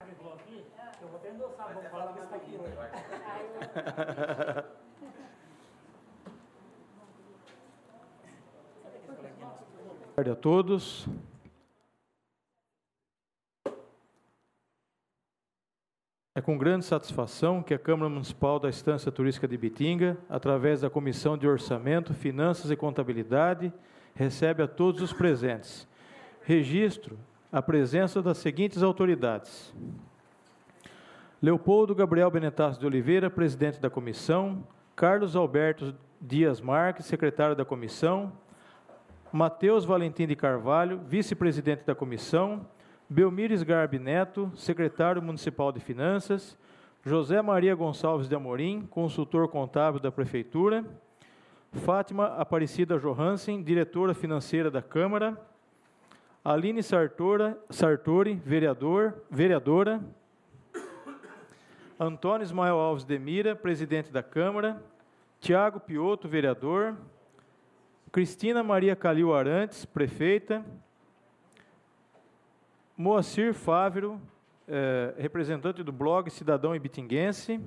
Eu vou até endossar, vamos falar que está aqui hoje. Boa tarde a todos. É com grande satisfação que a Câmara Municipal da Estância Turística de Ibitinga, através da Comissão de Orçamento, Finanças e Contabilidade, recebe a todos os presentes. Registro a presença das seguintes autoridades: Leopoldo Gabriel Benetasso de Oliveira, presidente da comissão; Carlos Alberto Dias Marques, secretário da comissão; Matheus Valentim de Carvalho, vice-presidente da comissão; Belmires Garbi Neto, secretário municipal de finanças; José Maria Gonçalves de Amorim, consultor contábil da prefeitura; Fátima Aparecida Johansen, diretora financeira da Câmara; Aline Sartori, vereadora; Antônio Ismael Alves de Mira, presidente da Câmara; Tiago Piotto, vereador; Cristina Maria Calil Arantes, prefeita; Moacir Fávero, representante do blog Cidadão Ibitinguense;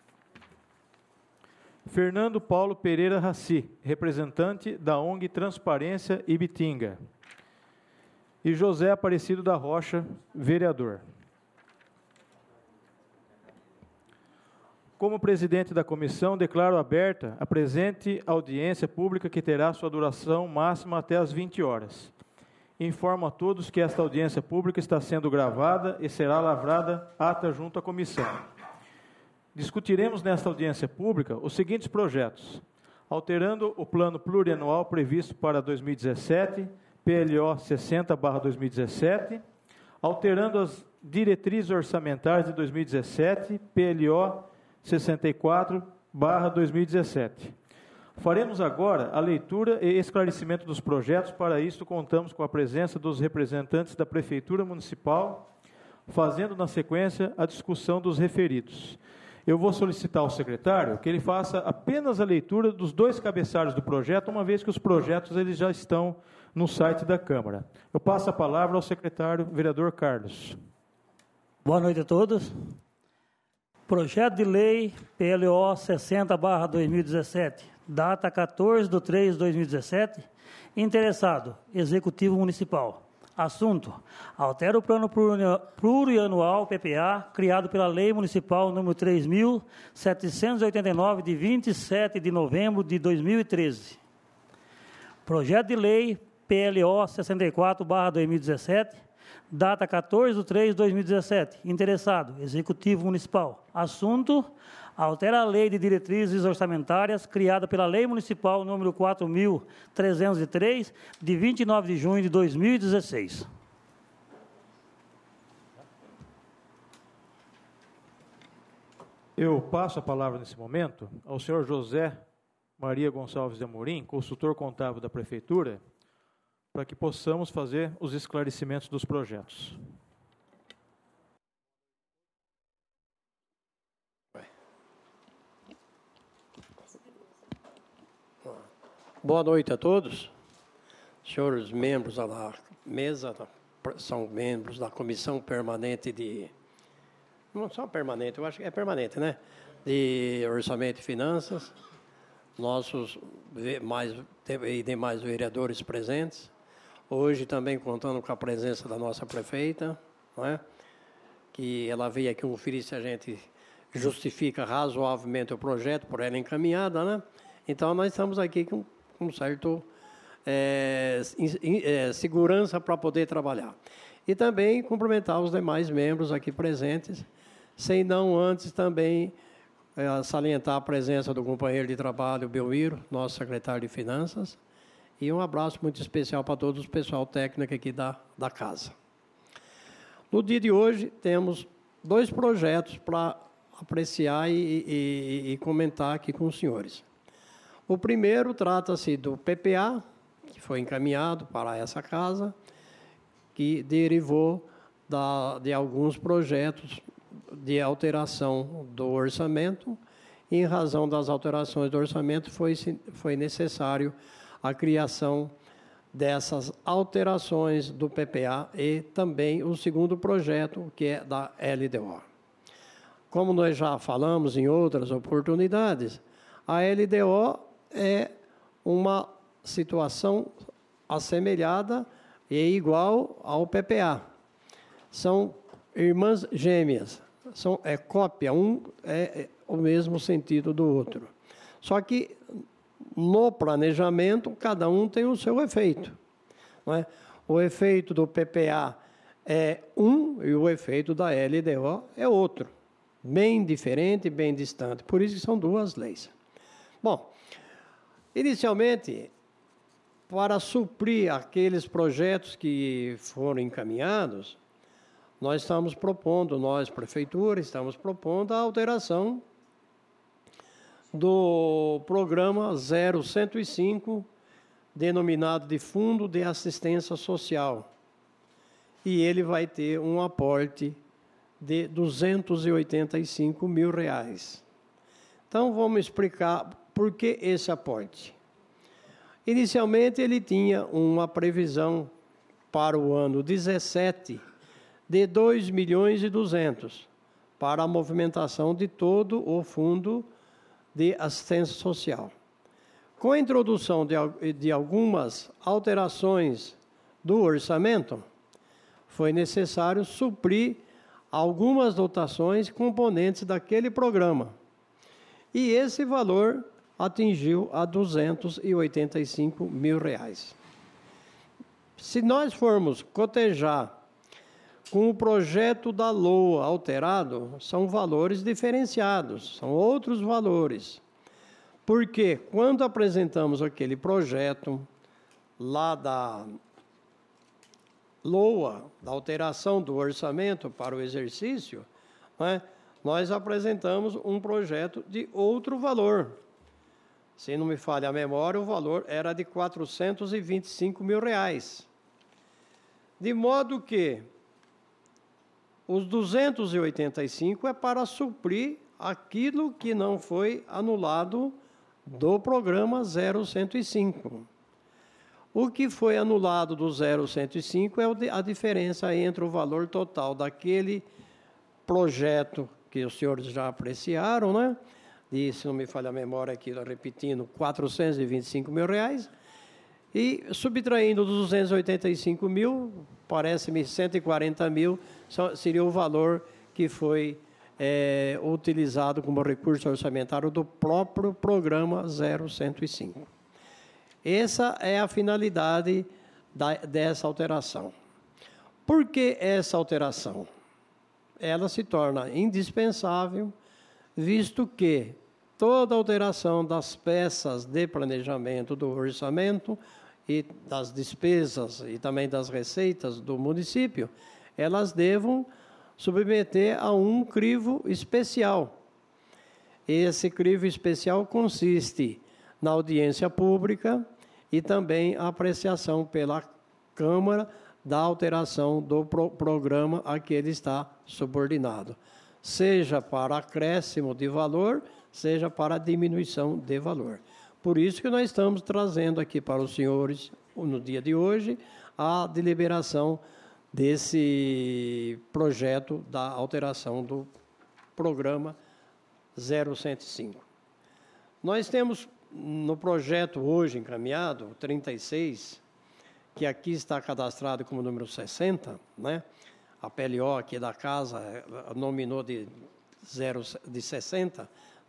Fernando Paulo Pereira Raci, representante da ONG Transparência Ibitinga; e José Aparecido da Rocha, vereador. Como presidente da comissão, declaro aberta a presente audiência pública, que terá sua duração máxima até às 20 horas. Informo a todos que esta audiência pública está sendo gravada e será lavrada ata junto à comissão. Discutiremos nesta audiência pública os seguintes projetos: alterando o plano plurianual previsto para 2017, PLO 60/2017, alterando as diretrizes orçamentárias de 2017, PLO 64/2017. Faremos agora a leitura e esclarecimento dos projetos. Para isso, contamos com a presença dos representantes da Prefeitura Municipal, fazendo na sequência a discussão dos referidos. Eu vou solicitar ao secretário que ele faça apenas a leitura dos dois cabeçalhos do projeto, uma vez que os projetos eles já estão no site da Câmara. Eu passo a palavra ao secretário, vereador Carlos. Boa noite a todos. Projeto de lei PLO 60/2017, data 14/3/2017, interessado, Executivo Municipal. Assunto: altera o plano plurianual PPA, criado pela Lei Municipal número 3.789, de 27 de novembro de 2013. Projeto de lei PLO 64/2017, data 14/3/2017, interessado, Executivo Municipal. Assunto: altera a Lei de Diretrizes Orçamentárias, criada pela Lei Municipal número 4.303, de 29 de junho de 2016. Eu passo a palavra nesse momento ao senhor José Maria Gonçalves de Amorim, consultor contábil da Prefeitura, para que possamos fazer os esclarecimentos dos projetos. Boa noite a todos. Senhores membros da mesa, são membros da Comissão Permanente de... Não só permanente, eu acho que é permanente, né? De Orçamento e Finanças, nossos demais vereadores presentes. Hoje também contando com a presença da nossa prefeita, não é? Que ela veio aqui conferir se a gente justifica razoavelmente o projeto, por ela encaminhada, né? Então, nós estamos aqui com certo segurança para poder trabalhar. E também cumprimentar os demais membros aqui presentes, sem não antes também salientar a presença do companheiro de trabalho, Belmiro, nosso secretário de Finanças, e um abraço muito especial para todo o pessoal técnico aqui da casa. No dia de hoje, temos dois projetos para apreciar e comentar aqui com os senhores. O primeiro trata-se do PPA, que foi encaminhado para essa casa, que derivou de alguns projetos de alteração do orçamento. E, em razão das alterações do orçamento, foi necessário a criação dessas alterações do PPA e também o segundo projeto, que é da LDO. Como nós já falamos em outras oportunidades, a LDO é uma situação assemelhada e igual ao PPA. São irmãs gêmeas, é cópia, um é o mesmo sentido do outro. Só que no planejamento, cada um tem o seu efeito. Não é? O efeito do PPA é um e o efeito da LDO é outro. Bem diferente, bem distante. Por isso que são duas leis. Bom, inicialmente, para suprir aqueles projetos que foram encaminhados, nós estamos propondo, nós, prefeitura, estamos propondo a alteração do programa 0105, denominado de Fundo de Assistência Social. E ele vai ter um aporte de R$ 285 mil. Então, vamos explicar por que esse aporte. Inicialmente, ele tinha uma previsão para o ano 17 de R$ 2.200.000 para a movimentação de todo o Fundo de Assistência Social. Com a introdução de algumas alterações do orçamento, foi necessário suprir algumas dotações componentes daquele programa. E esse valor atingiu a R$ 285 mil. Se nós formos cotejar com o projeto da LOA alterado, são valores diferenciados, são outros valores. Porque quando apresentamos aquele projeto lá da LOA, da alteração do orçamento para o exercício, né, nós apresentamos um projeto de outro valor. Se não me falha a memória, o valor era de R$ 425 mil. De modo que os 285 é para suprir aquilo que não foi anulado do programa 0105. O que foi anulado do 0105 é a diferença entre o valor total daquele projeto que os senhores já apreciaram, né? E, se não me falha a memória aqui, repetindo, R$ 425 mil, e subtraindo dos 285 mil, parece-me 140 mil, seria o valor que foi utilizado como recurso orçamentário do próprio programa 0105. Essa é a finalidade dessa alteração. Por que essa alteração? Ela se torna indispensável, visto que toda alteração das peças de planejamento do orçamento e das despesas e também das receitas do município, elas devam submeter a um crivo especial. Esse crivo especial consiste na audiência pública e também a apreciação pela Câmara da alteração do programa a que ele está subordinado, seja para acréscimo de valor, seja para diminuição de valor. Por isso que nós estamos trazendo aqui para os senhores, no dia de hoje, a deliberação desse projeto da alteração do programa 0105. Nós temos no projeto hoje encaminhado, 36, que aqui está cadastrado como número 60, né? A PLO aqui da casa nominou de 60,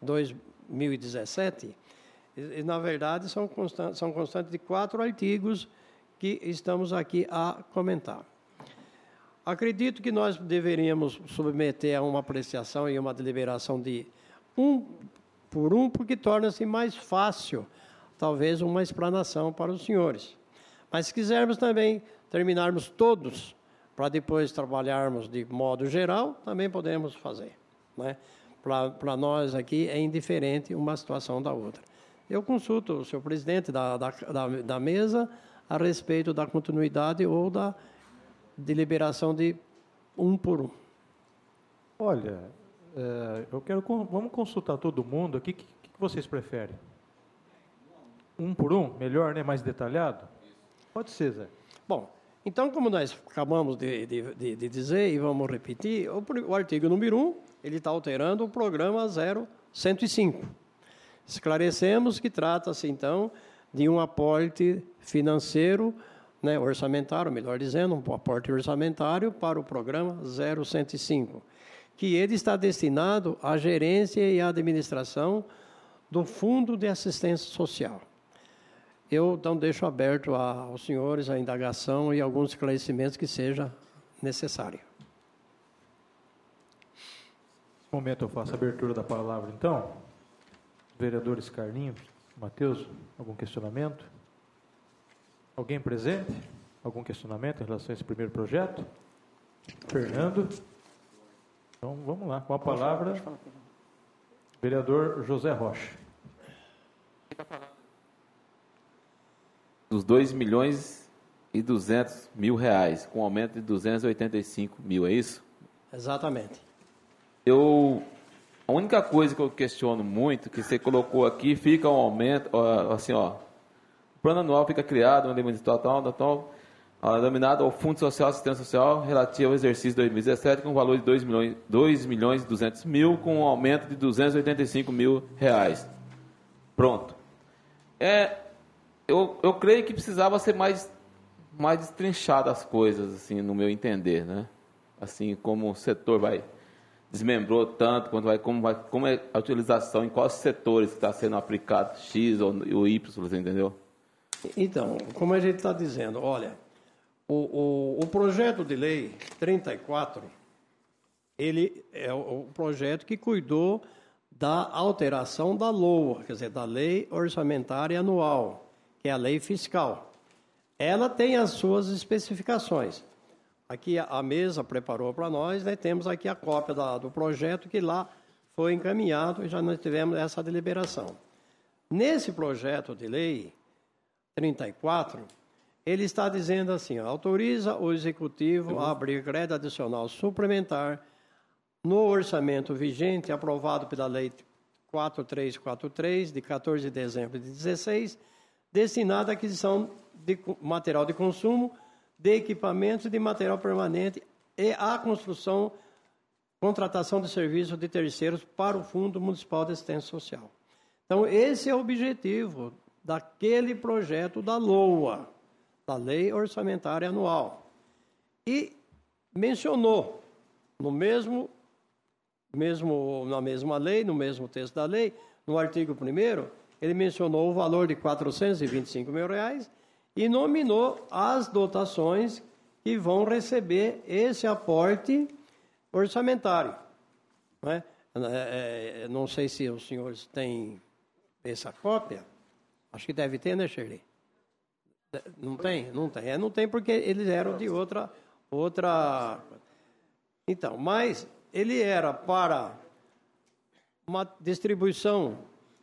2017, e na verdade são constantes de 4 artigos que estamos aqui a comentar. Acredito que nós deveríamos submeter a uma apreciação e uma deliberação de um por um, porque torna-se mais fácil, talvez, uma explanação para os senhores. Mas se quisermos também terminarmos todos, para depois trabalharmos de modo geral, também podemos fazer, né? Para nós aqui é indiferente uma situação da outra. Eu consulto o senhor presidente da mesa a respeito da continuidade ou da deliberação de um por um. Olha, vamos consultar todo mundo aqui. O que vocês preferem? Um por um? Melhor, né? Mais detalhado? Pode ser, Zé. Bom, então, como nós acabamos de dizer e vamos repetir, o artigo número 1, ele está alterando o programa 0105. Esclarecemos que trata-se, então, de um aporte financeiro, né, orçamentário, melhor dizendo, um aporte orçamentário para o programa 0105, que ele está destinado à gerência e à administração do Fundo de Assistência Social. Eu, então, deixo aberto aos senhores a indagação e alguns esclarecimentos que seja necessário. Nesse momento eu faço a abertura da palavra, então. Vereadores Carlinhos, Matheus, algum questionamento? Alguém presente? Algum questionamento em relação a esse primeiro projeto? Fernando? Então, vamos lá, com a palavra, vereador José Rocha. Dos 2.200.000 reais, com aumento de 285 mil, é isso? Exatamente. A única coisa que eu questiono muito, que você colocou aqui, fica um aumento, assim, ó, o plano anual fica criado, uma limite tal, denominado ao Fundo Social Assistência Social relativo ao exercício 2017, com um valor de 2.200.000, com um aumento de 285 mil reais. Pronto. Eu creio que precisava ser mais destrinchado as coisas, assim, no meu entender, né? Assim, como o setor desmembrou tanto, como é a utilização, em quais setores está sendo aplicado X ou Y, você entendeu? Então, como a gente está dizendo, olha, o projeto de lei 34, ele é o projeto que cuidou da alteração da LOA, quer dizer, da Lei Orçamentária Anual, que é a lei fiscal. Ela tem as suas especificações. Aqui a mesa preparou para nós, né? Temos aqui a cópia do projeto que lá foi encaminhado e já nós tivemos essa deliberação. Nesse projeto de lei 34, ele está dizendo assim, autoriza o Executivo a abrir crédito adicional suplementar no orçamento vigente aprovado pela Lei 4343, de 14 de dezembro de 2016, destinado à aquisição de material de consumo, de equipamentos e de material permanente e à contratação de serviços de terceiros para o Fundo Municipal de Assistência Social. Então, esse é o objetivo daquele projeto da LOA, da Lei Orçamentária Anual. E mencionou, na mesma lei, no mesmo texto da lei, no artigo 1º, ele mencionou o valor de R$ 425 mil e nominou as dotações que vão receber esse aporte orçamentário. Não é? Não sei se os senhores têm essa cópia. Acho que deve ter, né, Shirley? Não tem? Não tem. Não tem porque eles eram de outra... Então, mas ele era para uma distribuição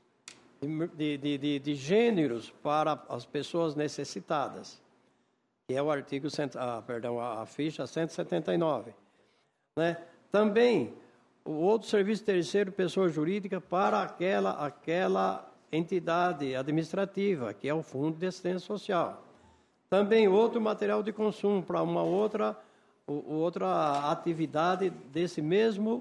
de gêneros para as pessoas necessitadas, que é o artigo, a ficha 179. Né? Também, o outro serviço terceiro, pessoa jurídica, para aquela entidade administrativa, que é o Fundo de Assistência Social. Também outro material de consumo para uma outra atividade desse mesma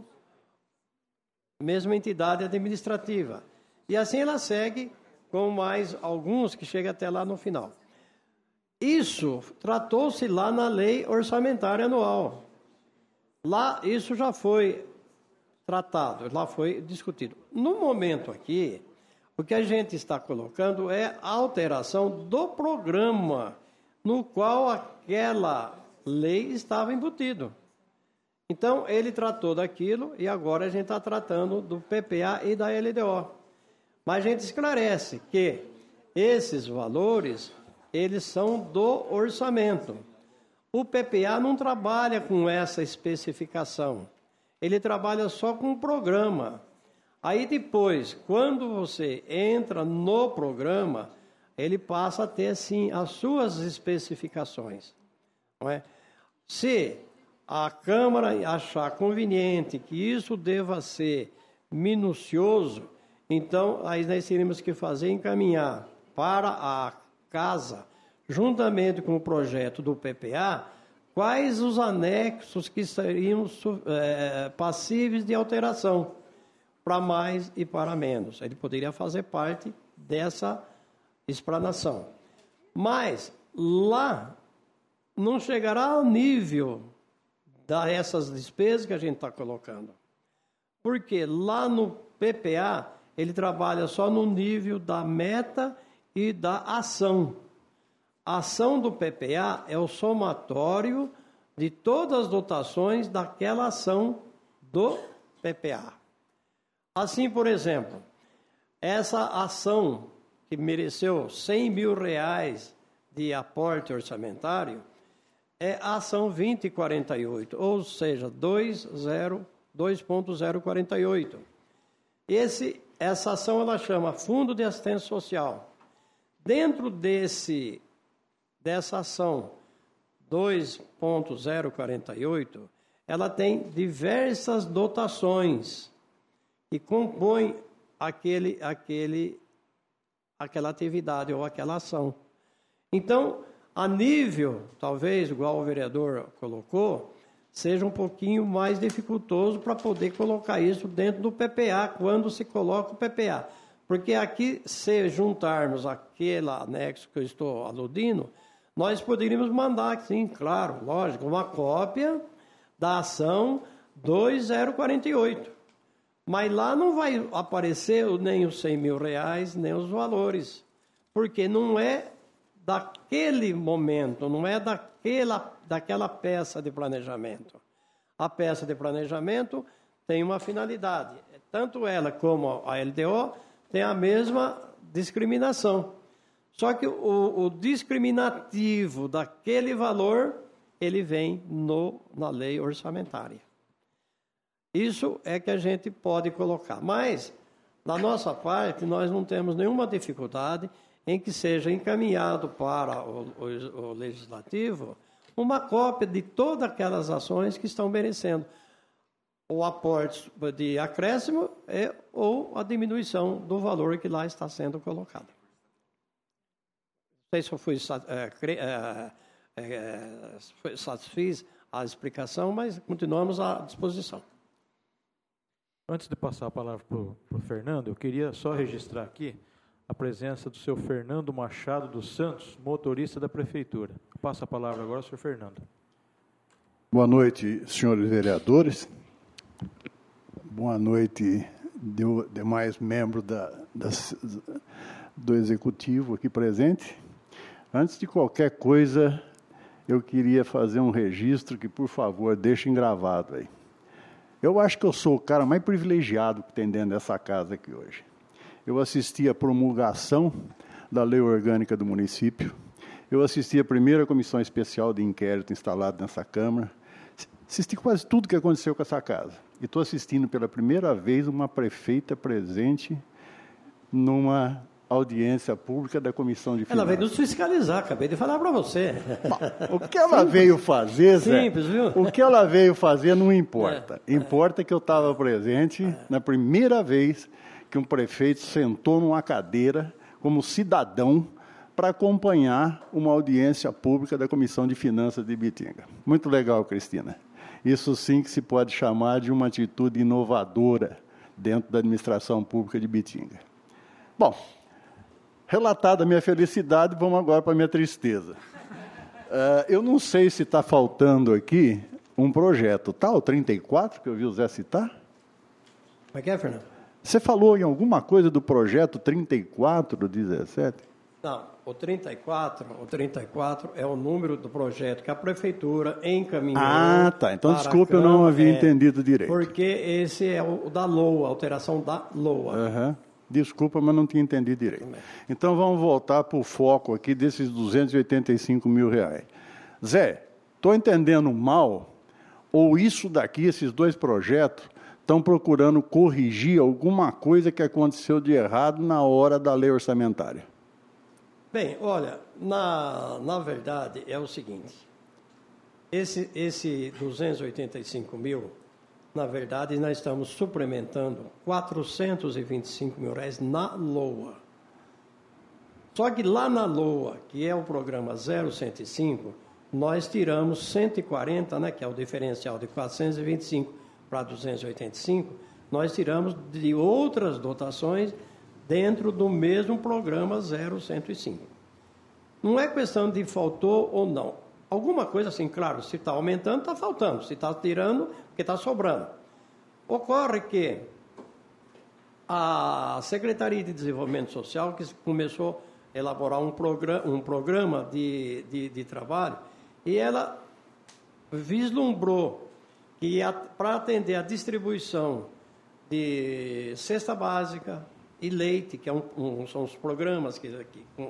entidade administrativa. E assim ela segue com mais alguns que chegam até lá no final. Isso tratou-se lá na Lei Orçamentária Anual. Lá isso já foi tratado, lá foi discutido. No momento aqui, o que a gente está colocando é a alteração do programa no qual aquela lei estava embutido. Então, ele tratou daquilo e agora a gente está tratando do PPA e da LDO. Mas a gente esclarece que esses valores, eles são do orçamento. O PPA não trabalha com essa especificação. Ele trabalha só com o programa. Aí depois, quando você entra no programa, ele passa a ter, sim, as suas especificações. Não é? Se a Câmara achar conveniente que isso deva ser minucioso, então aí nós teríamos que encaminhar para a Casa juntamente com o projeto do PPA, quais os anexos que seriam passíveis de alteração, para mais e para menos. Ele poderia fazer parte dessa explanação. Mas lá não chegará ao nível dessas despesas que a gente está colocando. Porque lá no PPA, ele trabalha só no nível da meta e da ação. A ação do PPA é o somatório de todas as dotações daquela ação do PPA. Assim, por exemplo, essa ação que mereceu R$100 mil de aporte orçamentário é a ação 2048, ou seja, 2.048. Essa ação ela chama Fundo de Assistência Social. Dentro dessa ação 2.048, ela tem diversas dotações que compõem aquela atividade ou aquela ação. Então, a nível, talvez, igual o vereador colocou, seja um pouquinho mais dificultoso para poder colocar isso dentro do PPA, quando se coloca o PPA. Porque aqui, se juntarmos aquele anexo que eu estou aludindo, nós poderíamos mandar, sim, claro, lógico, uma cópia da ação 2048. Mas lá não vai aparecer nem os R$100 mil, nem os valores, porque não é daquele momento, não é daquela peça de planejamento. A peça de planejamento tem uma finalidade. Tanto ela como a LDO tem a mesma discriminação. Só que o discriminativo daquele valor, ele vem na lei orçamentária. Isso é que a gente pode colocar. Mas, da nossa parte, nós não temos nenhuma dificuldade em que seja encaminhado para o Legislativo uma cópia de todas aquelas ações que estão merecendo o aporte de acréscimo ou a diminuição do valor que lá está sendo colocado. Não sei se eu satisfiz a explicação, mas continuamos à disposição. Antes de passar a palavra para o Fernando, eu queria só registrar aqui a presença do seu Fernando Machado dos Santos, motorista da Prefeitura. Passa a palavra agora ao senhor Fernando. Boa noite, senhores vereadores. Boa noite, demais membros do Executivo aqui presente. Antes de qualquer coisa, eu queria fazer um registro que, por favor, deixem gravado aí. Eu acho que eu sou o cara mais privilegiado que tem dentro dessa casa aqui hoje. Eu assisti à promulgação da lei orgânica do município, eu assisti à primeira comissão especial de inquérito instalada nessa Câmara, assisti quase tudo que aconteceu com essa casa. E estou assistindo pela primeira vez uma prefeita presente numa audiência pública da Comissão de Finanças. Ela veio nos fiscalizar, acabei de falar para você. Bom, o que ela veio fazer, Zé, simples, viu? O que ela veio fazer não importa. Importa que eu estava presente na primeira vez que um prefeito sentou numa cadeira como cidadão para acompanhar uma audiência pública da Comissão de Finanças de Ibitinga. Muito legal, Cristina. Isso sim que se pode chamar de uma atitude inovadora dentro da administração pública de Ibitinga. Bom, relatada a minha felicidade, vamos agora para a minha tristeza. Eu não sei se está faltando aqui um projeto, tá? O 34, que eu vi o Zé citar? Como é que é, Fernando? Você falou em alguma coisa do projeto 34 do 17? Não, o 34 é o número do projeto que a Prefeitura encaminhou. Ah, tá. Então, desculpe, eu não havia entendido direito. Porque esse é o da LOA, alteração da LOA. Uhum. Desculpa, mas não tinha entendido direito. Então, vamos voltar para o foco aqui desses R$285 mil. Zé, estou entendendo mal, ou isso daqui, esses dois projetos, estão procurando corrigir alguma coisa que aconteceu de errado na hora da lei orçamentária? Bem, olha, na verdade é o seguinte, esse 285 mil, na verdade nós estamos suplementando R$425 mil na LOA. Só que lá na LOA, que é o programa 0105, nós tiramos 140, né, que é o diferencial de 425 para 285, nós tiramos de outras dotações dentro do mesmo programa 0105. Não é questão de faltou ou não. Alguma coisa assim, claro, se está aumentando, está faltando. Se está tirando, porque está sobrando. Ocorre que a Secretaria de Desenvolvimento Social, que começou a elaborar um programa de trabalho, e ela vislumbrou que para atender a distribuição de cesta básica e leite, que são os programas que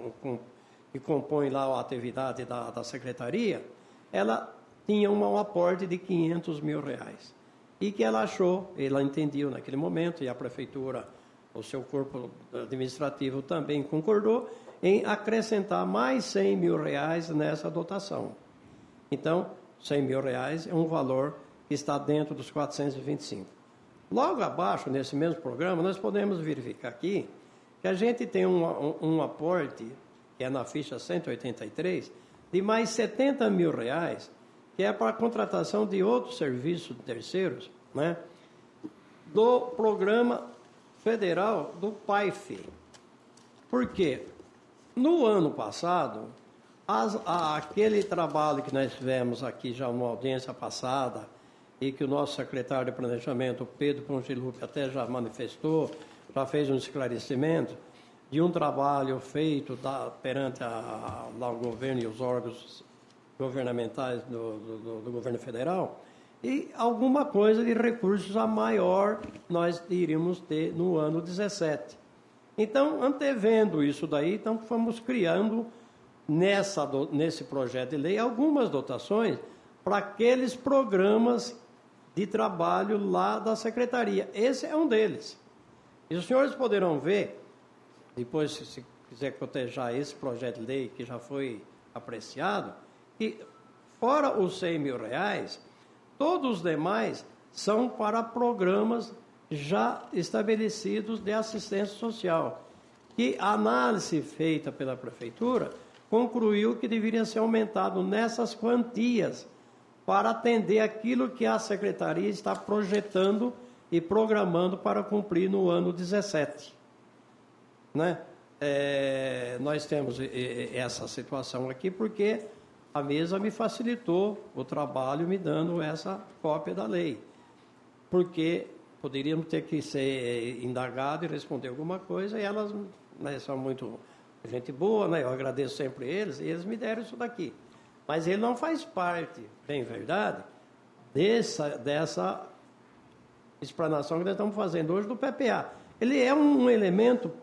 compõem lá a atividade da Secretaria, ela tinha um aporte de R$500 mil. E que ela achou, ela entendeu naquele momento, e a Prefeitura, o seu corpo administrativo também concordou, em acrescentar mais R$100 mil nessa dotação. Então, R$100 mil é um valor que está dentro dos 425. Logo abaixo, nesse mesmo programa, nós podemos verificar aqui que a gente tem um aporte, que é na ficha 183, de mais R$70 mil, que é para a contratação de outros serviços terceiros, né, do programa federal do PAIF. Por quê? No ano passado, aquele trabalho que nós tivemos aqui já numa audiência passada, e que o nosso secretário de Planejamento, Pedro Pongilupi, até já manifestou, já fez um esclarecimento, de um trabalho feito perante lá o governo e os órgãos governamentais do governo federal, e alguma coisa de recursos a maior nós iríamos ter no ano 17. Então, antevendo isso daí, então fomos criando nesse projeto de lei algumas dotações para aqueles programas de trabalho lá da Secretaria. Esse é um deles. E os senhores poderão ver, depois, se quiser cotejar esse projeto de lei que já foi apreciado, que fora os R$100 mil, todos os demais são para programas já estabelecidos de assistência social. E a análise feita pela Prefeitura concluiu que deveria ser aumentado nessas quantias para atender aquilo que a Secretaria está projetando e programando para cumprir no ano 17. Né? Nós temos essa situação aqui porque a mesa me facilitou o trabalho me dando essa cópia da lei. Porque poderíamos ter que ser indagado e responder alguma coisa, e elas, né, são muito gente boa, né? Eu agradeço sempre eles, e eles me deram isso daqui. Mas ele não faz parte, bem verdade, dessa explanação que nós estamos fazendo hoje do PPA. Ele é um elemento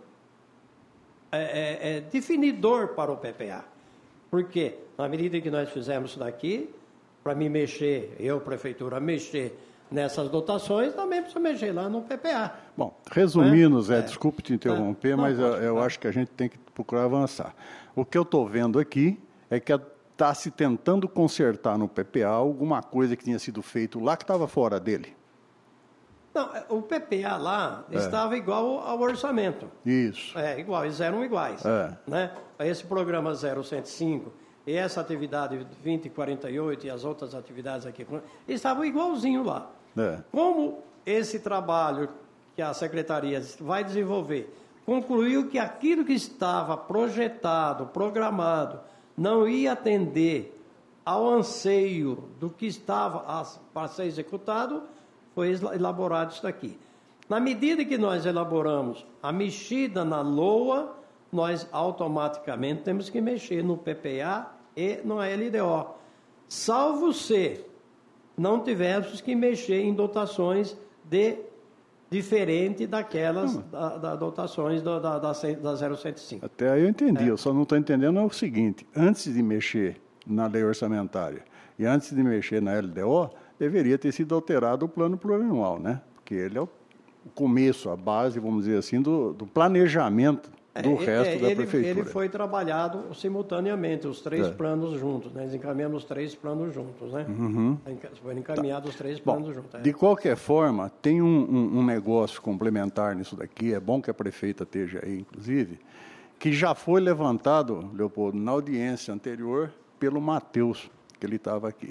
definidor para o PPA. Porque, na medida que nós fizemos isso daqui, para mim mexer, Prefeitura, mexer nessas dotações, também precisa mexer lá no PPA. Bom, resumindo, Zé, desculpe te interromper, mas eu acho que a gente tem que procurar avançar. O que eu estou vendo aqui é que está se tentando consertar no PPA alguma coisa que tinha sido feito lá que estava fora dele. Não, o PPA lá estava igual ao orçamento. Isso. Igual, eles eram iguais. Né? Esse programa 0105 e essa atividade 2048 e as outras atividades aqui, estavam igualzinho lá. Como esse trabalho que a Secretaria vai desenvolver concluiu que aquilo que estava projetado, programado, não ia atender ao anseio do que estava para ser executado, foi elaborado isso daqui. Na medida que nós elaboramos a mexida na LOA, nós automaticamente temos que mexer no PPA e no LDO, salvo se não tivéssemos que mexer em dotações diferente daquelas dotações da 0105. Até aí eu entendi, eu só não estou entendendo o seguinte, antes de mexer na lei orçamentária e antes de mexer na LDO, deveria ter sido alterado o plano plurianual, né? Porque ele é o começo, a base, vamos dizer assim, do planejamento do resto da Prefeitura. Ele foi trabalhado simultaneamente, os três planos juntos, né? Nós encaminhamos os três planos juntos, né? Foram encaminhados os três planos juntos. De qualquer forma, tem um negócio complementar nisso daqui, é bom que a prefeita esteja aí, inclusive, que já foi levantado, Leopoldo, na audiência anterior, pelo Matheus, que ele estava aqui.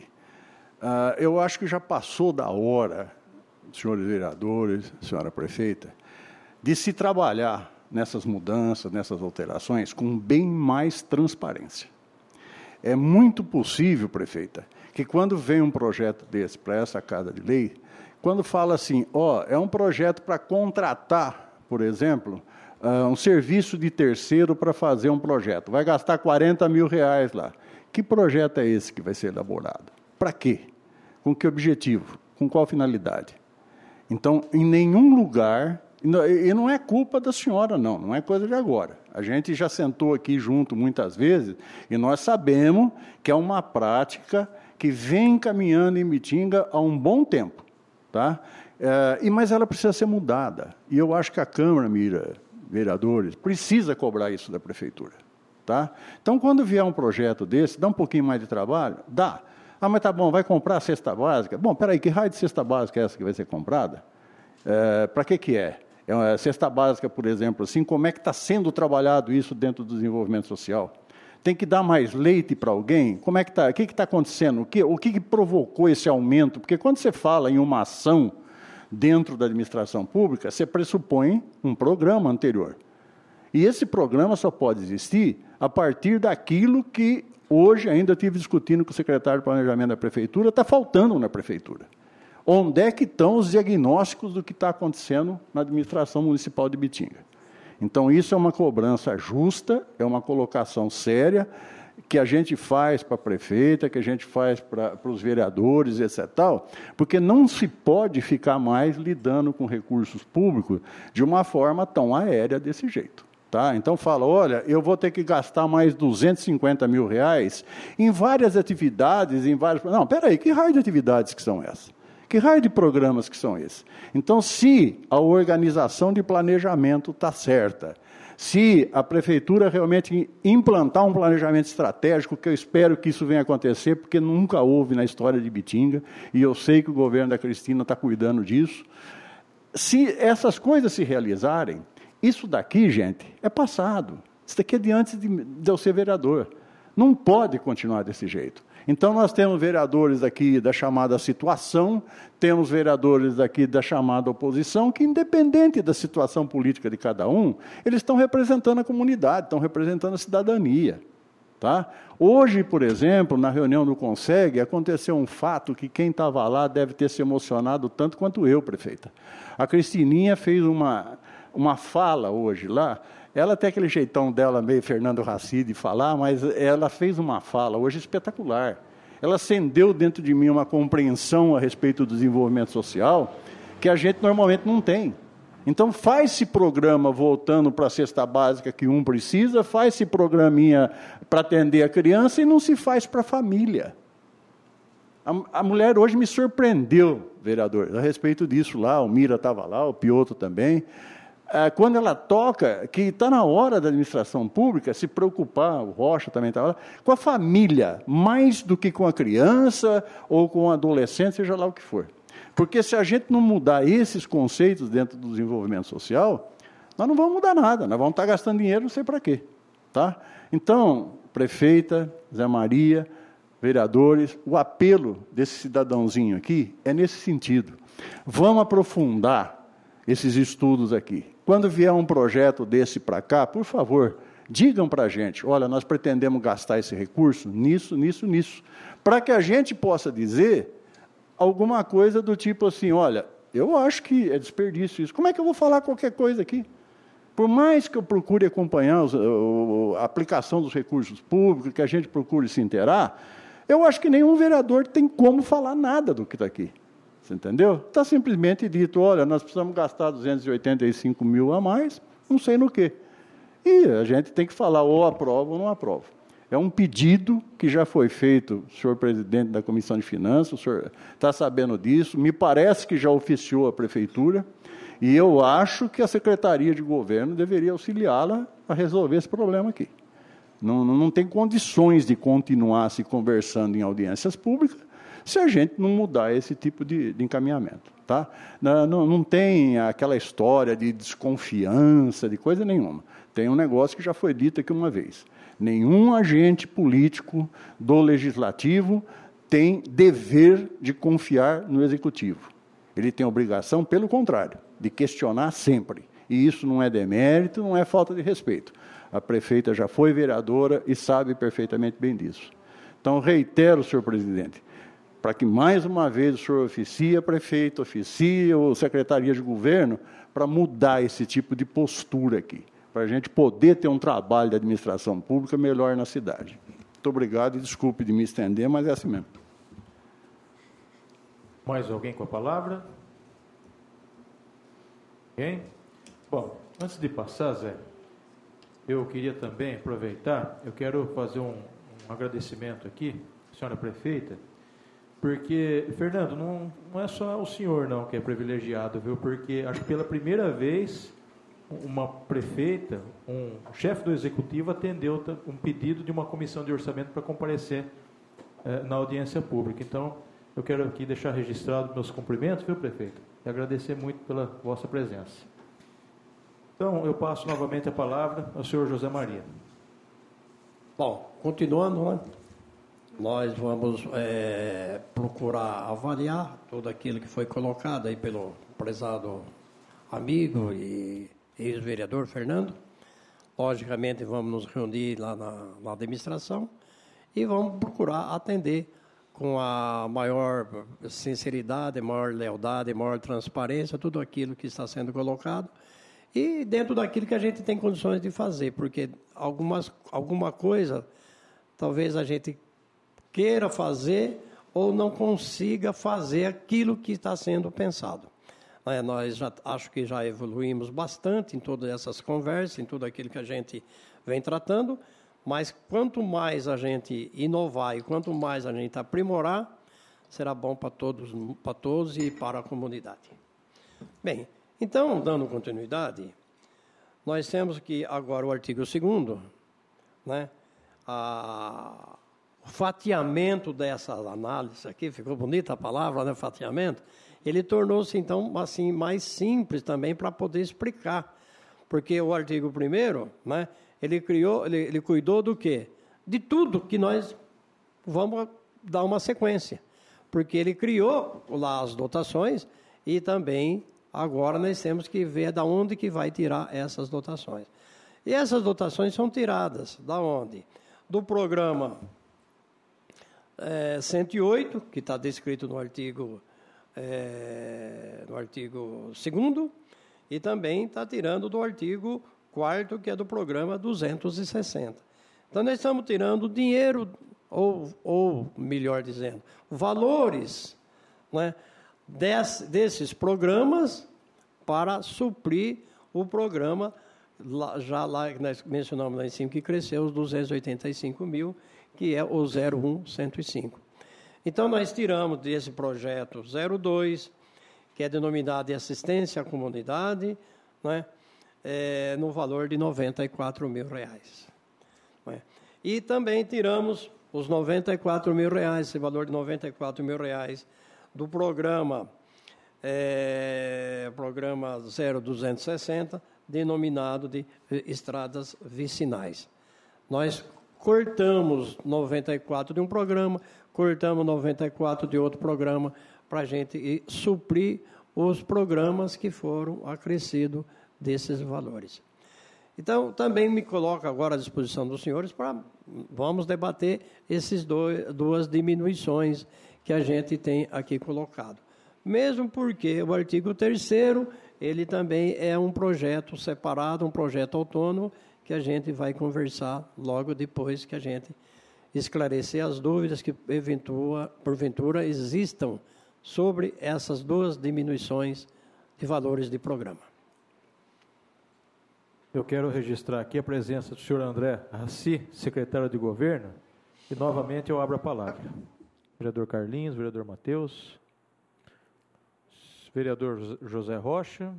Eu acho que já passou da hora, senhores vereadores, senhora prefeita, de se trabalhar nessas mudanças, nessas alterações, com bem mais transparência. É muito possível, prefeita, que quando vem um projeto desse para essa Casa de Lei, quando fala assim, é um projeto para contratar, por exemplo, um serviço de terceiro para fazer um projeto, vai gastar R$40 mil lá. Que projeto é esse que vai ser elaborado? Para quê? Com que objetivo? Com qual finalidade? Então, em nenhum lugar, e não é culpa da senhora, não é coisa de agora. A gente já sentou aqui junto muitas vezes e nós sabemos que é uma prática que vem caminhando em Bitinga há um bom tempo. Tá? Mas ela precisa ser mudada. E eu acho que a Câmara, vereadores, precisa cobrar isso da Prefeitura. Tá? Então, quando vier um projeto desse, dá um pouquinho mais de trabalho? Dá. Mas tá bom, vai comprar a cesta básica? Bom, peraí, que raio de cesta básica é essa que vai ser comprada? Para que é? É uma cesta básica, por exemplo, assim, como é que está sendo trabalhado isso dentro do desenvolvimento social? Tem que dar mais leite para alguém? Como é que está? O que está acontecendo? O que provocou esse aumento? Porque quando você fala em uma ação dentro da administração pública, você pressupõe um programa anterior. E esse programa só pode existir a partir daquilo que hoje ainda estive discutindo com o secretário de Planejamento da Prefeitura, está faltando na Prefeitura. Onde é que estão os diagnósticos do que está acontecendo na administração municipal de Bitinga? Então, isso é uma cobrança justa, é uma colocação séria, que a gente faz para a prefeita, que a gente faz para os vereadores, etc. Porque não se pode ficar mais lidando com recursos públicos de uma forma tão aérea desse jeito. Tá? Então, fala, olha, eu vou ter que gastar mais R$250 mil em várias atividades, em vários... Não, espera aí, que raio de atividades que são essas? Que raio de programas que são esses? Então, se a organização de planejamento está certa, se a Prefeitura realmente implantar um planejamento estratégico, que eu espero que isso venha acontecer, porque nunca houve na história de Bitinga, e eu sei que o governo da Cristina está cuidando disso, se essas coisas se realizarem, isso daqui, gente, é passado. Isso daqui é de antes de eu ser vereador. Não pode continuar desse jeito. Então, nós temos vereadores aqui da chamada situação, temos vereadores aqui da chamada oposição, que, independente da situação política de cada um, eles estão representando a comunidade, estão representando a cidadania. Tá? Hoje, por exemplo, na reunião do Conseg, aconteceu um fato que quem estava lá deve ter se emocionado tanto quanto eu, prefeita. A Cristininha fez uma fala hoje lá. Ela tem aquele jeitão dela, meio Fernando Raci, de falar, mas ela fez uma fala hoje espetacular. Ela acendeu dentro de mim uma compreensão a respeito do desenvolvimento social que a gente normalmente não tem. Então, faz-se programa voltando para a cesta básica que um precisa, faz-se programinha para atender a criança e não se faz para a família. A mulher hoje me surpreendeu, vereador, a respeito disso lá, o Mira estava lá, o Piotr também. Quando ela toca, que está na hora da administração pública se preocupar, o Rocha também estava lá, com a família, mais do que com a criança ou com o adolescente, seja lá o que for. Porque se a gente não mudar esses conceitos dentro do desenvolvimento social, nós não vamos mudar nada, nós vamos estar gastando dinheiro não sei para quê. Tá? Então, prefeita, Zé Maria, vereadores, o apelo desse cidadãozinho aqui é nesse sentido. Vamos aprofundar esses estudos aqui. Quando vier um projeto desse para cá, por favor, digam para a gente, olha, nós pretendemos gastar esse recurso nisso, nisso, nisso, para que a gente possa dizer alguma coisa do tipo assim, olha, eu acho que é desperdício isso. Como é que eu vou falar qualquer coisa aqui? Por mais que eu procure acompanhar a aplicação dos recursos públicos, que a gente procure se inteirar, eu acho que nenhum vereador tem como falar nada do que está aqui. Você entendeu? Está simplesmente dito, olha, nós precisamos gastar 285 mil a mais, não sei no quê. E a gente tem que falar ou aprova ou não aprova. É um pedido que já foi feito, o senhor presidente da Comissão de Finanças, o senhor está sabendo disso, me parece que já oficiou a Prefeitura, e eu acho que a Secretaria de Governo deveria auxiliá-la a resolver esse problema aqui. Não tem condições de continuar se conversando em audiências públicas se a gente não mudar esse tipo de encaminhamento. Tá? Não tem aquela história de desconfiança, de coisa nenhuma. Tem um negócio que já foi dito aqui uma vez. Nenhum agente político do Legislativo tem dever de confiar no Executivo. Ele tem obrigação, pelo contrário, de questionar sempre. E isso não é demérito, não é falta de respeito. A prefeita já foi vereadora e sabe perfeitamente bem disso. Então, reitero, senhor presidente, para que mais uma vez o senhor oficie a prefeita, oficie a Secretaria de Governo, para mudar esse tipo de postura aqui, para a gente poder ter um trabalho de administração pública melhor na cidade. Muito obrigado e desculpe de me estender, mas é assim mesmo. Mais alguém com a palavra? Ninguém? Bom, antes de passar, Zé, eu queria também aproveitar, eu quero fazer um agradecimento aqui, senhora prefeita, porque, Fernando, não é só o senhor não que é privilegiado, viu? Porque acho que pela primeira vez uma prefeita, um chefe do executivo atendeu um pedido de uma comissão de orçamento para comparecer na audiência pública. Então, eu quero aqui deixar registrado meus cumprimentos, viu, prefeito? E agradecer muito pela vossa presença. Então, eu passo novamente a palavra ao senhor José Maria. Bom, continuando, né? Nós vamos procurar avaliar tudo aquilo que foi colocado aí pelo prezado amigo e ex-vereador Fernando. Logicamente, vamos nos reunir lá na administração e vamos procurar atender com a maior sinceridade, maior lealdade, maior transparência, tudo aquilo que está sendo colocado e dentro daquilo que a gente tem condições de fazer, porque alguma coisa talvez a gente queira fazer ou não consiga fazer aquilo que está sendo pensado. Nós acho que já evoluímos bastante em todas essas conversas, em tudo aquilo que a gente vem tratando, mas quanto mais a gente inovar e quanto mais a gente aprimorar, será bom para todos e para a comunidade. Bem, então, dando continuidade, nós temos que agora o artigo 2º, né, o fatiamento dessas análises aqui, ficou bonita a palavra, né, fatiamento, ele tornou-se, então, assim, mais simples também para poder explicar, porque o artigo 1º, né, ele cuidou do quê? De tudo que nós vamos dar uma sequência, porque ele criou lá as dotações e também agora nós temos que ver de onde que vai tirar essas dotações. E essas dotações são tiradas da onde? Do programa 108, que está descrito no artigo 2º, e também está tirando do artigo 4º, que é do programa 260. Então, nós estamos tirando dinheiro, ou melhor dizendo, valores, né, desses programas para suprir o programa, já lá que nós mencionamos lá em cima, que cresceu os 285 mil, que é o 01105. Então, nós tiramos desse projeto 02, que é denominado de assistência à comunidade, né, no valor de R$ 94 mil. Né? E também tiramos os R$ 94 mil, esse valor de R$ 94 mil do programa 0260, denominado de estradas vicinais. Nós cortamos 94 de um programa, cortamos 94 de outro programa, para a gente suprir os programas que foram acrescidos desses valores. Então, também me coloco agora à disposição dos senhores para vamos debater essas duas diminuições que a gente tem aqui colocado. Mesmo porque o artigo 3º, ele também é um projeto separado, um projeto autônomo, que a gente vai conversar logo depois que a gente esclarecer as dúvidas que, porventura, existam sobre essas duas diminuições de valores de programa. Eu quero registrar aqui a presença do senhor André Raci, secretário de Governo, e novamente eu abro a palavra. Vereador Carlinhos, vereador Matheus, vereador José Rocha,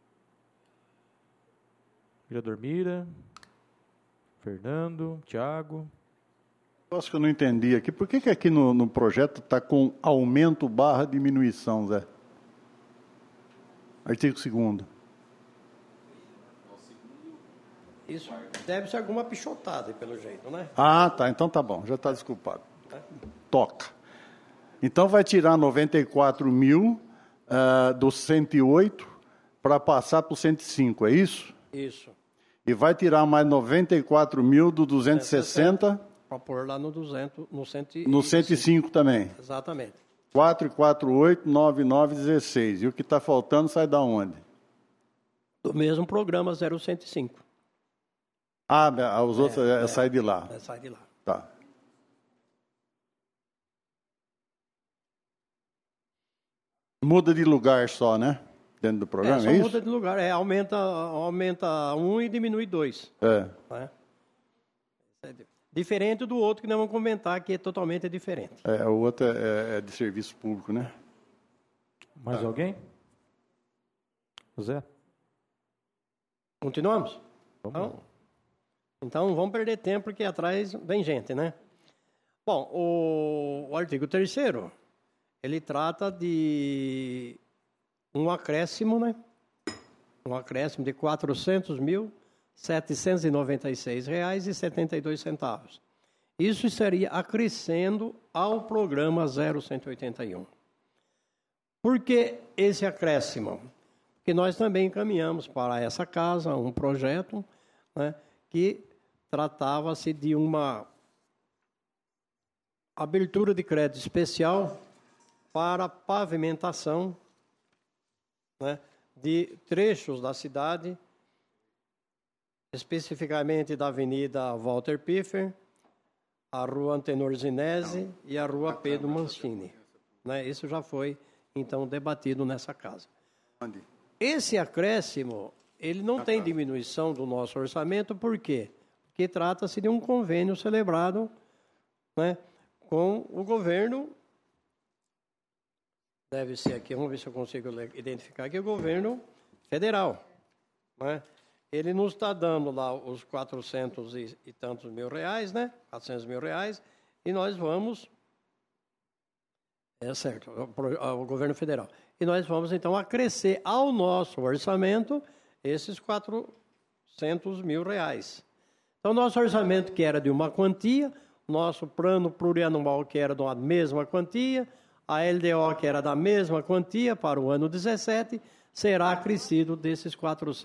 vereador Mira, Fernando, Tiago. Acho que eu não entendi aqui. Por que aqui no projeto está com aumento / diminuição, Zé? Artigo 2º. Isso deve ser alguma pichotada, pelo jeito, né? Ah, tá. Então tá bom. Já está desculpado. Toca. Então vai tirar 94 mil do 108 para passar para o 105, é isso? Isso. E vai tirar mais 94 mil do 260 para pôr lá no 200, no 105 também. Exatamente. 4 e 4, 8, 9, 9, 16. E o que está faltando sai da onde? Do mesmo programa 0105. Ah, os outros saem de lá. Sai de lá. Tá. Muda de lugar só, né? Dentro do programa, só é isso? muda de lugar. Aumenta um e diminui 2. Né? Diferente do outro que nós vamos comentar, que é totalmente diferente. O outro é de serviço público, né? Mais alguém? José? Continuamos? Vamos. Então, vamos perder tempo, porque atrás vem gente, né? Bom, o artigo 3º, ele trata de um acréscimo, né? Um acréscimo de R$ 400.796,72. Isso seria acrescendo ao programa 0181. Por que esse acréscimo? Porque nós também encaminhamos para essa casa um projeto, né, que tratava-se de uma abertura de crédito especial para pavimentação, né, de trechos da cidade, especificamente da Avenida Walter Piffer, a Rua Antenor Zinese e a Rua Pedro Mancini. Né? Isso já foi, então, debatido nessa casa. Esse acréscimo, ele não tem diminuição do nosso orçamento, por quê? Porque trata-se de um convênio celebrado, né, com o governo, deve ser aqui, vamos ver se eu consigo identificar aqui, o governo federal. Né? Ele nos está dando lá os 400 e tantos mil reais, né? 400 mil reais, e nós vamos, o governo federal, e nós vamos então acrescer ao nosso orçamento esses 400 mil reais. Então, nosso orçamento, que era de uma quantia, nosso plano plurianual, que era de uma mesma quantia, a LDO, que era da mesma quantia para o ano 17, será acrescido desses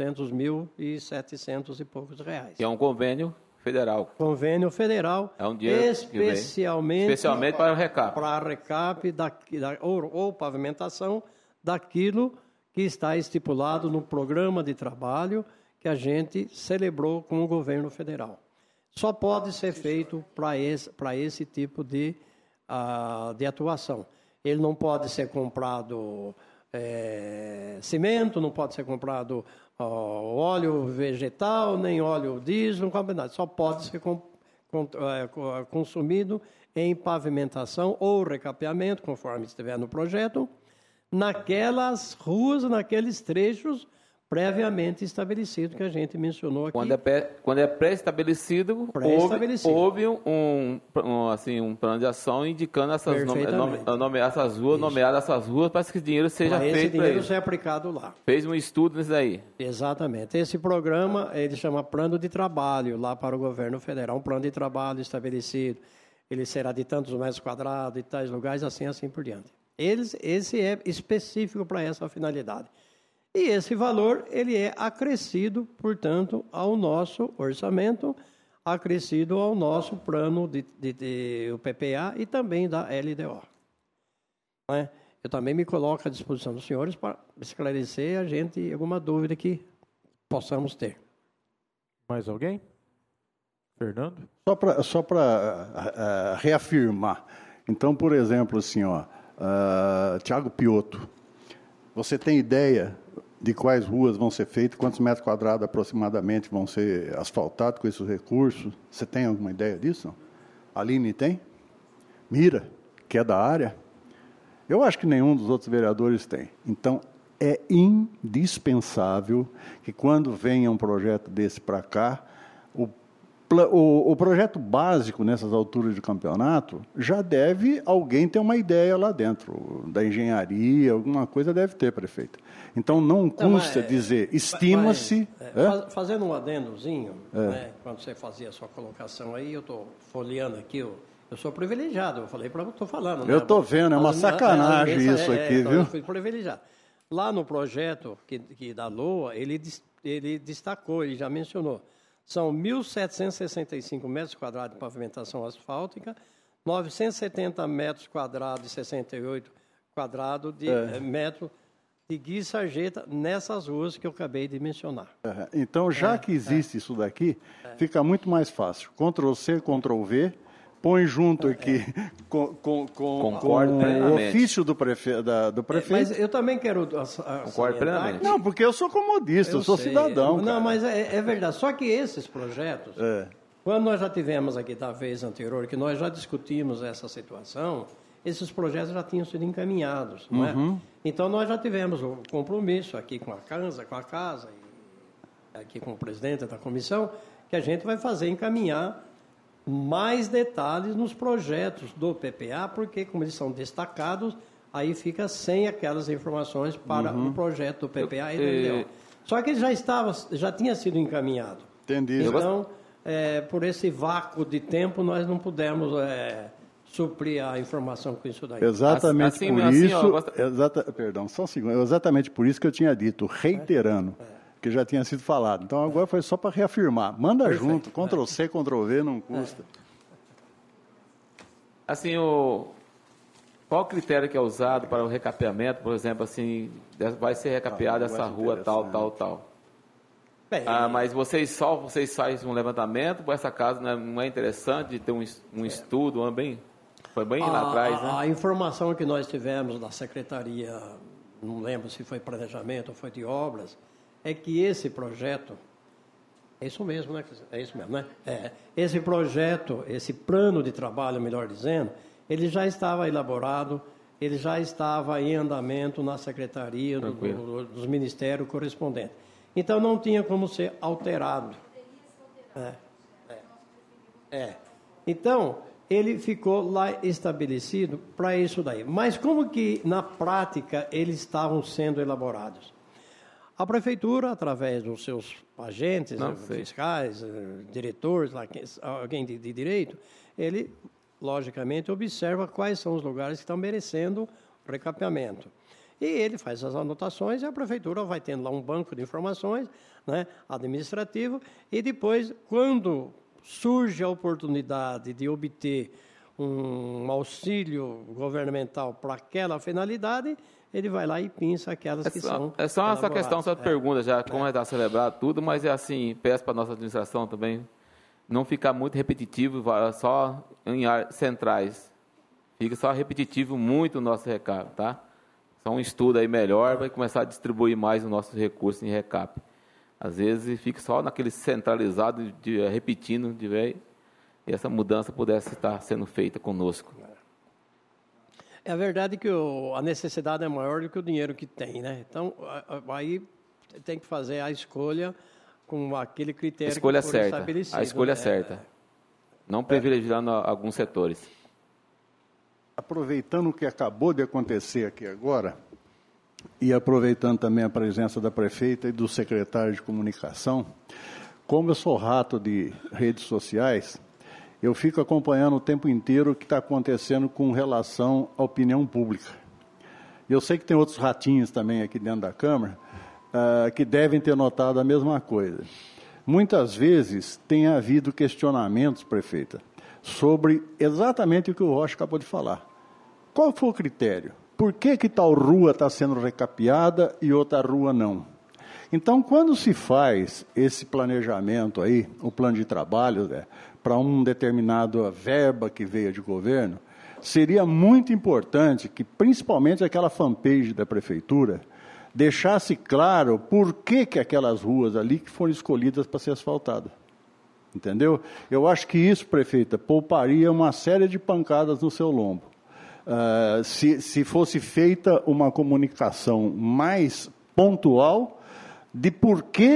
400.700 e poucos reais. Que é um convênio federal. Convênio federal, é um dinheiro especialmente para o RECAP. Para a RECAP ou pavimentação daquilo que está estipulado no programa de trabalho que a gente celebrou com o governo federal. Só pode ser feito para esse tipo de atuação. Ele não pode ser comprado cimento, não pode ser comprado óleo vegetal, nem óleo diesel, não compra nada. Só pode ser consumido em pavimentação ou recapeamento, conforme estiver no projeto, naquelas ruas, naqueles trechos previamente estabelecido que a gente mencionou aqui. Quando é pré-estabelecido, houve um plano de ação indicando nomear essas ruas para que esse dinheiro seja feito. Esse dinheiro seja aplicado lá. Fez um estudo nisso aí. Exatamente. Esse programa, ele chama Plano de Trabalho lá para o governo federal. Um plano de trabalho estabelecido. Ele será de tantos metros quadrados, de tais lugares, assim por diante. Esse é específico para essa finalidade. E esse valor, ele é acrescido, portanto, ao nosso orçamento, acrescido ao nosso plano de o PPA e também da LDO. Né? Eu também me coloco à disposição dos senhores para esclarecer a gente alguma dúvida que possamos ter. Mais alguém? Fernando? Só para reafirmar. Então, por exemplo, assim, Tiago Piotto, você tem ideia de quais ruas vão ser feitas, quantos metros quadrados aproximadamente vão ser asfaltados com esses recursos? Você tem alguma ideia disso? Aline tem? Mira, que é da área? Eu acho que nenhum dos outros vereadores tem. Então, é indispensável que quando venha um projeto desse para cá, o O projeto básico, nessas alturas de campeonato, já deve alguém ter uma ideia lá dentro, da engenharia, alguma coisa deve ter, prefeito. Então, não custa dizer, estima-se... Fazendo um adendozinho, né, quando você fazia a sua colocação aí, eu estou folheando aqui, eu sou privilegiado, eu falei para estou falando. Eu estou vendo, é uma sacanagem isso aqui, então viu? Eu fui privilegiado. Lá no projeto que da LOA, ele destacou, ele já mencionou, são 1.765 metros quadrados de pavimentação asfáltica, 970 metros quadrados e 68 quadrados de metros de guia e sarjeta nessas ruas que eu acabei de mencionar. Então, já que existe isso daqui, fica muito mais fácil. Ctrl+C, Ctrl+V, põe junto aqui com o ofício do prefeito. Mas eu também quero... Concordo plenamente. Não, porque eu sou comodista, eu sou cidadão. Não, mas é verdade. Só que esses projetos, quando nós já tivemos aqui da vez anterior, que nós já discutimos essa situação, esses projetos já tinham sido encaminhados, não é? Então, nós já tivemos o compromisso aqui com a casa, e aqui com o presidente da comissão, que a gente vai encaminhar mais detalhes nos projetos do PPA, porque, como eles são destacados, aí fica sem aquelas informações para o projeto do PPA e do LDO. Só que ele já tinha sido encaminhado. Entendi. Então, por esse vácuo de tempo, nós não pudemos suprir a informação com isso daí. Exatamente por isso... Perdão, só um segundo. Exatamente por isso que eu tinha dito, reiterando. Que já tinha sido falado. Então, agora foi só para reafirmar. Manda junto, Ctrl+C, Ctrl+V, não custa. Assim, qual o critério que é usado para o recapeamento? Por exemplo, assim, vai ser recapeada essa rua tal. Bem, mas vocês fazem um levantamento, essa casa não é interessante de ter um estudo, foi bem lá atrás, né? A informação que nós tivemos da Secretaria, não lembro se foi planejamento ou foi de obras, é que esse projeto, é isso mesmo, né? É isso mesmo, né? Esse projeto, esse plano de trabalho, melhor dizendo, ele já estava elaborado, ele já estava em andamento na secretaria dos ministérios correspondentes. Então, não tinha como ser alterado. Então, ele ficou lá estabelecido para isso daí. Mas como que, na prática, eles estavam sendo elaborados? A prefeitura, através dos seus agentes, fiscais, diretores, alguém de direito, ele, logicamente, observa quais são os lugares que estão merecendo recapeamento. E ele faz as anotações e a prefeitura vai tendo lá um banco de informações, né, administrativo, e depois, quando surge a oportunidade de obter um auxílio governamental para aquela finalidade, ele vai lá e pinça aquelas que são... É só essa questão, só de pergunta já, como está celebrado tudo, mas é assim, peço para a nossa administração também não ficar muito repetitivo, só em áreas centrais. Fica só repetitivo muito o nosso recap, tá? Só um estudo aí melhor, vai começar a distribuir mais os nossos recursos em recap. Às vezes fica só naquele centralizado, repetindo, e essa mudança pudesse estar sendo feita conosco. É verdade que a necessidade é maior do que o dinheiro que tem, né? Então, aí tem que fazer a escolha com aquele critério que for estabelecido. A escolha certa. Não privilegiando alguns setores. Aproveitando o que acabou de acontecer aqui agora, e aproveitando também a presença da prefeita e do secretário de comunicação, como eu sou rato de redes sociais, eu fico acompanhando o tempo inteiro o que está acontecendo com relação à opinião pública. Eu sei que tem outros ratinhos também aqui dentro da Câmara que devem ter notado a mesma coisa. Muitas vezes tem havido questionamentos, prefeita, sobre exatamente o que o Rocha acabou de falar. Qual foi o critério? Por que tal rua está sendo recapeada e outra rua não? Então, quando se faz esse planejamento aí, o plano de trabalho, para um determinado verba que veio de governo, seria muito importante que, principalmente aquela fanpage da prefeitura, deixasse claro por que aquelas ruas ali que foram escolhidas para ser asfaltadas. Entendeu? Eu acho que isso, prefeita, pouparia uma série de pancadas no seu lombo. Se fosse feita uma comunicação mais pontual de por que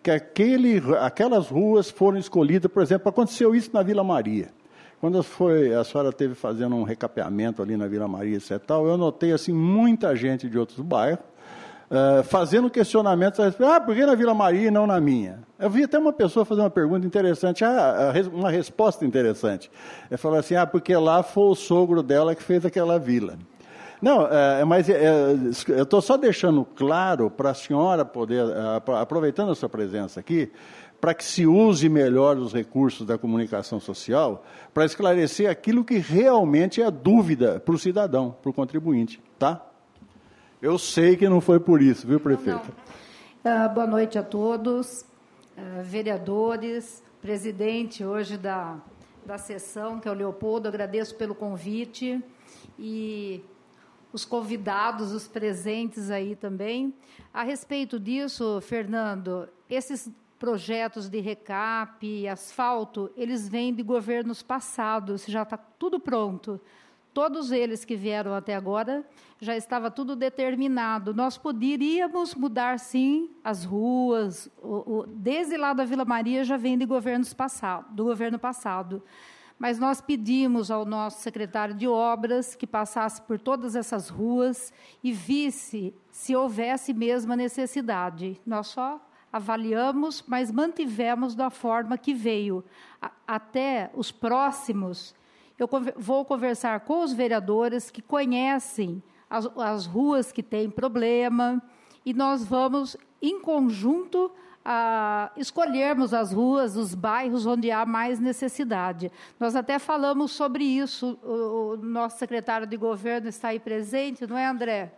que aquelas ruas foram escolhidas, por exemplo, aconteceu isso na Vila Maria. Quando a senhora esteve fazendo um recapeamento ali na Vila Maria e tal, eu notei assim, muita gente de outros bairros fazendo questionamentos a respeito, por que na Vila Maria e não na minha? Eu vi até uma pessoa fazer uma pergunta interessante, uma resposta interessante. Ele falou assim, porque lá foi o sogro dela que fez aquela vila. Não, mas eu estou só deixando claro para a senhora poder, aproveitando a sua presença aqui, para que se use melhor os recursos da comunicação social, para esclarecer aquilo que realmente é dúvida para o cidadão, para o contribuinte, tá? Eu sei que não foi por isso, viu, prefeita? Não. Boa noite a todos, vereadores, presidente hoje da sessão, que é o Leopoldo, agradeço pelo convite, e os convidados, os presentes aí também. A respeito disso, Fernando, esses projetos de recap e asfalto, eles vêm de governos passados, já está tudo pronto. Todos eles que vieram até agora, já estava tudo determinado. Nós poderíamos mudar, sim, as ruas. Desde lá da Vila Maria já vem de do governo passado. Mas nós pedimos ao nosso secretário de obras que passasse por todas essas ruas e visse se houvesse mesmo a necessidade. Nós só avaliamos, mas mantivemos da forma que veio. Até os próximos, eu vou conversar com os vereadores que conhecem as ruas que têm problema, e nós vamos, em conjunto, escolhermos as ruas, os bairros onde há mais necessidade. Nós até falamos sobre isso, o nosso secretário de governo está aí presente, não é, André?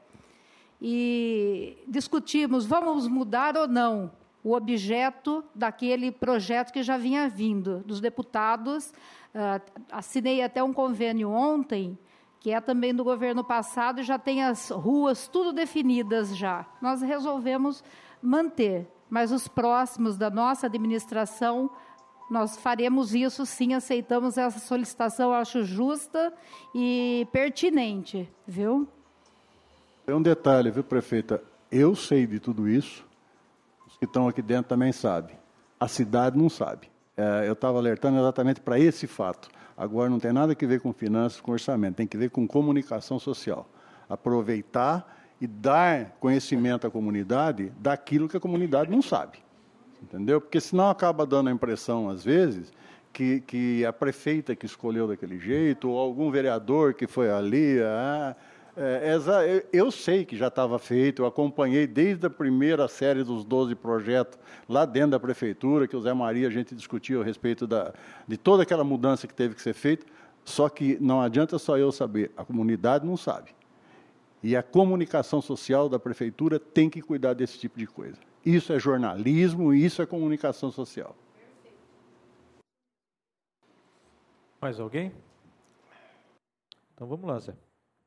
E discutimos, vamos mudar ou não o objeto daquele projeto que já vinha vindo dos deputados. Assinei até um convênio ontem, que é também do governo passado, e já tem as ruas tudo definidas já. Nós resolvemos manter, mas os próximos da nossa administração, nós faremos isso sim, aceitamos essa solicitação, acho justa e pertinente, viu? Tem um detalhe, viu, prefeita? Eu sei de tudo isso, os que estão aqui dentro também sabem. A cidade não sabe. Eu estava alertando exatamente para esse fato. Agora não tem nada a ver com finanças, com orçamento, tem que ver com comunicação social. Aproveitar e dar conhecimento à comunidade daquilo que a comunidade não sabe. Entendeu? Porque senão acaba dando a impressão, às vezes, que a prefeita que escolheu daquele jeito, ou algum vereador que foi ali... eu sei que já estava feito, eu acompanhei desde a primeira série dos 12 projetos lá dentro da prefeitura, que o Zé Maria, a gente discutiu a respeito de toda aquela mudança que teve que ser feita, só que não adianta só eu saber, a comunidade não sabe. E a comunicação social da prefeitura tem que cuidar desse tipo de coisa. Isso é jornalismo, isso é comunicação social. Mais alguém? Então vamos lá, Zé.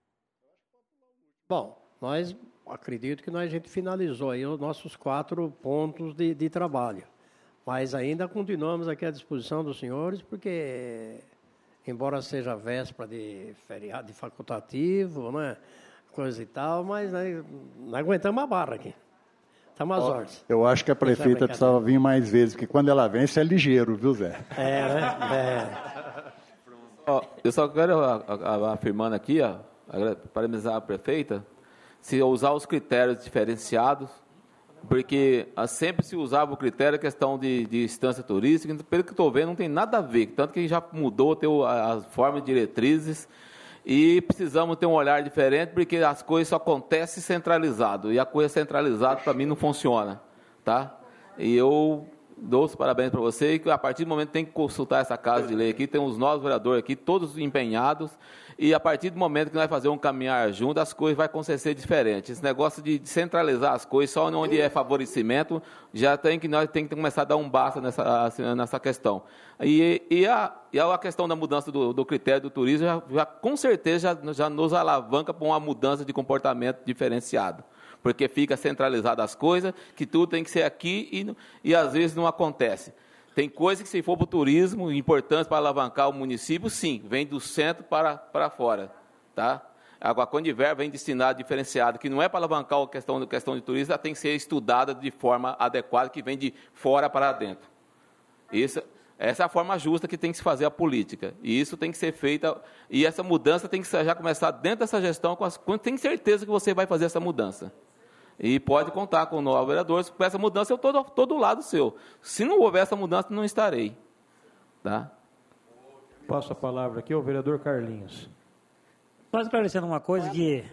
Bom, acredito que a gente finalizou aí os nossos 4 pontos de trabalho. Mas ainda continuamos aqui à disposição dos senhores, porque, embora seja véspera de feriado de facultativo, né, coisa e tal, mas não aguentamos a barra aqui. Estamos às ordens. Eu acho que a prefeita precisava vir mais vezes, porque quando ela vem, você é ligeiro, viu, Zé? Né? Eu só quero, afirmando aqui, parabenizar a prefeita, se usar os critérios diferenciados, porque sempre se usava o critério, a questão de instância turística, pelo que estou vendo, não tem nada a ver, tanto que já mudou as formas de diretrizes, e precisamos ter um olhar diferente, porque as coisas só acontecem centralizado, e a coisa centralizada, para mim, não funciona, tá? E eu dou os parabéns para você, e a partir do momento tem que consultar essa casa de lei aqui, tem os novos vereadores aqui, todos empenhados, e a partir do momento que nós fazer um caminhar junto, as coisas vão acontecer diferentes. Esse negócio de centralizar as coisas, só onde é favorecimento, nós temos que começar a dar um basta nessa questão. E a questão da mudança do critério do turismo, já com certeza já nos alavanca para uma mudança de comportamento diferenciado. Porque fica centralizada as coisas, que tudo tem que ser aqui e às vezes não acontece. Tem coisas que, se for para o turismo, importantes para alavancar o município, sim, vem do centro para fora. Tá? Agora, quando tiver, vem destinado, diferenciado, que não é para alavancar a questão de turismo, ela tem que ser estudada de forma adequada, que vem de fora para dentro. Essa é a forma justa que tem que se fazer a política. E isso tem que ser feita, e essa mudança tem que já começar dentro dessa gestão, quando tem certeza que você vai fazer essa mudança. E pode contar com o novo vereador, com essa mudança eu estou do lado seu. Se não houver essa mudança, não estarei. Tá? Passo a palavra aqui ao vereador Carlinhos. Só esclarecendo uma coisa que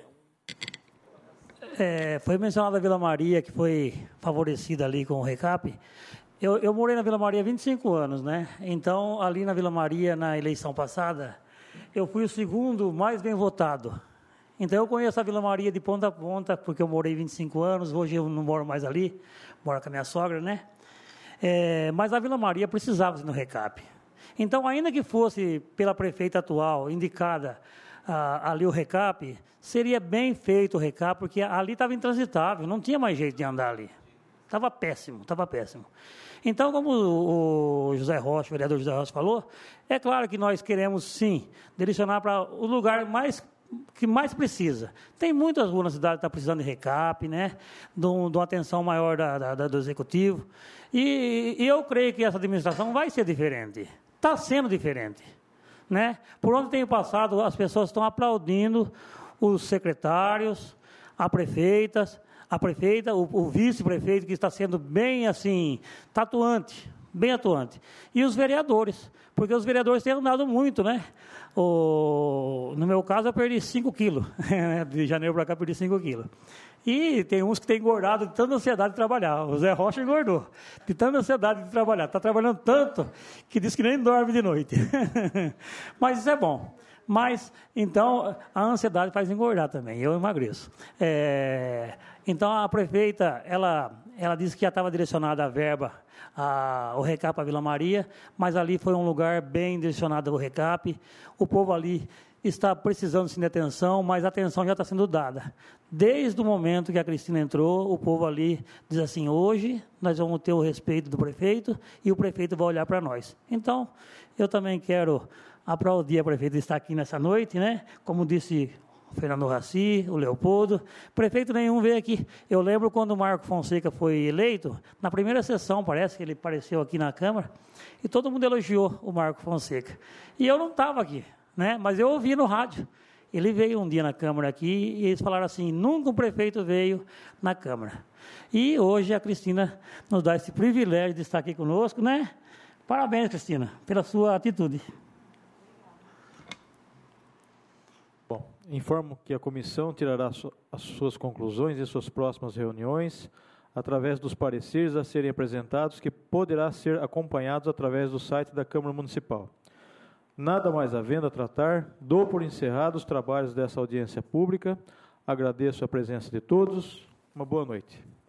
foi mencionada a Vila Maria, que foi favorecida ali com o RECAP. Eu morei na Vila Maria há 25 anos, né? Então, ali na Vila Maria, na eleição passada, eu fui o segundo mais bem votado. Então, eu conheço a Vila Maria de ponta a ponta, porque eu morei 25 anos, hoje eu não moro mais ali, moro com a minha sogra, né? Mas a Vila Maria precisava ir no RECAP. Então, ainda que fosse pela prefeita atual indicada ali o RECAP, seria bem feito o RECAP, porque ali estava intransitável, não tinha mais jeito de andar ali. Estava péssimo, estava péssimo. Então, como o José Rocha, o vereador José Rocha falou, é claro que nós queremos, sim, direcionar para o lugar que mais precisa. Tem muitas ruas na cidade que estão precisando de RECAP, né? De uma atenção maior do executivo. E eu creio que essa administração vai ser diferente. Está sendo diferente. Né? Por onde tenho passado, as pessoas estão aplaudindo os secretários, a prefeita, o vice-prefeito, que está sendo bem assim, atuante, bem atuante. E os vereadores, porque os vereadores têm andado muito, né? No meu caso, eu perdi 5 quilos. De janeiro para cá, perdi 5 quilos. E tem uns que têm engordado de tanta ansiedade de trabalhar. O Zé Rocha engordou, de tanta ansiedade de trabalhar. Está trabalhando tanto que diz que nem dorme de noite. Mas isso é bom. Mas, então, a ansiedade faz engordar também. Eu emagreço. Então, a prefeita, ela disse que já estava direcionada a verba, o RECAP à Vila Maria, mas ali foi um lugar bem direcionado ao RECAP. O povo ali está precisando sim de atenção, mas a atenção já está sendo dada. Desde o momento que a Cristina entrou, o povo ali diz assim, hoje nós vamos ter o respeito do prefeito e o prefeito vai olhar para nós. Então, eu também quero aplaudir a prefeita de estar aqui nessa noite, né? Como disse o Fernando Raci, o Leopoldo, prefeito nenhum veio aqui. Eu lembro quando o Marco Fonseca foi eleito, na primeira sessão, parece que ele apareceu aqui na Câmara, e todo mundo elogiou o Marco Fonseca. E eu não estava aqui, né? Mas eu ouvi no rádio. Ele veio um dia na Câmara aqui e eles falaram assim, nunca um prefeito veio na Câmara. E hoje a Cristina nos dá esse privilégio de estar aqui conosco, né? Parabéns, Cristina, pela sua atitude. Bom, informo que a comissão tirará as suas conclusões em suas próximas reuniões, através dos pareceres a serem apresentados, que poderá ser acompanhados através do site da Câmara Municipal. Nada mais havendo a tratar, dou por encerrados os trabalhos dessa audiência pública. Agradeço a presença de todos. Uma boa noite.